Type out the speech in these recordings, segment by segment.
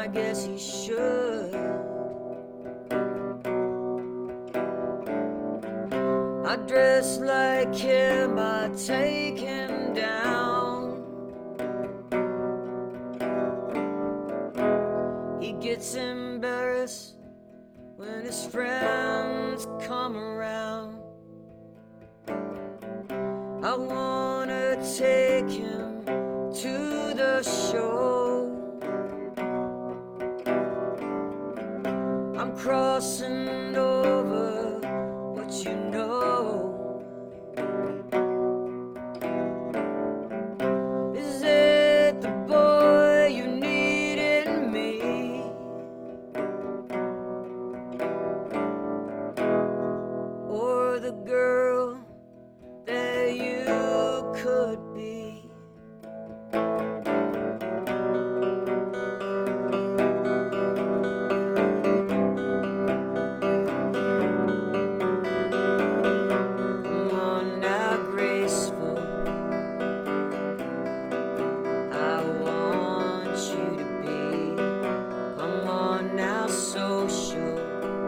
I guess he should. I dress like him, I take him down. He gets embarrassed when his friends come around. I wanna take him to the show. I'm crossing over what you know. Is it the boy you need in me? Or the girl that you could be? Come on now, graceful, I want you to be. Come on now, social,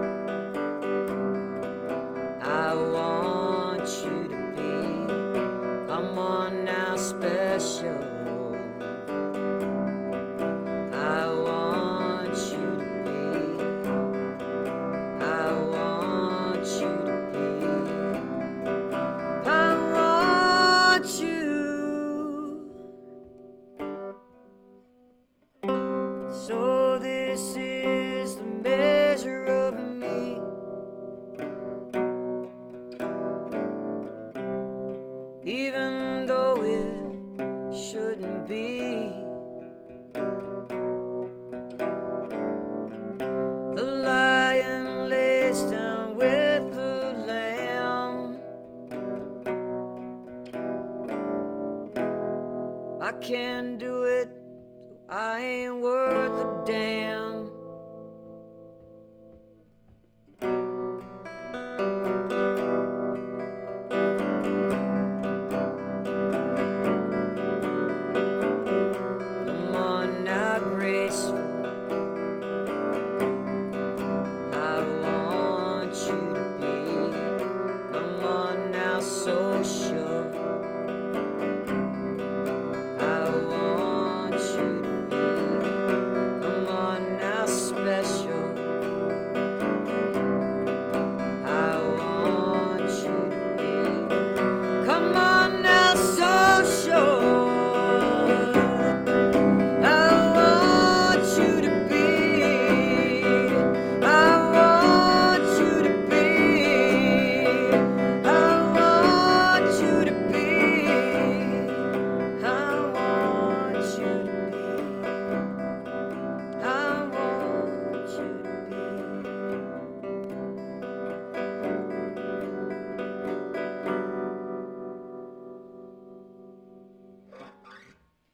I want you to be. Come on now, special, I want you to be. I want you to be. I want you. So this is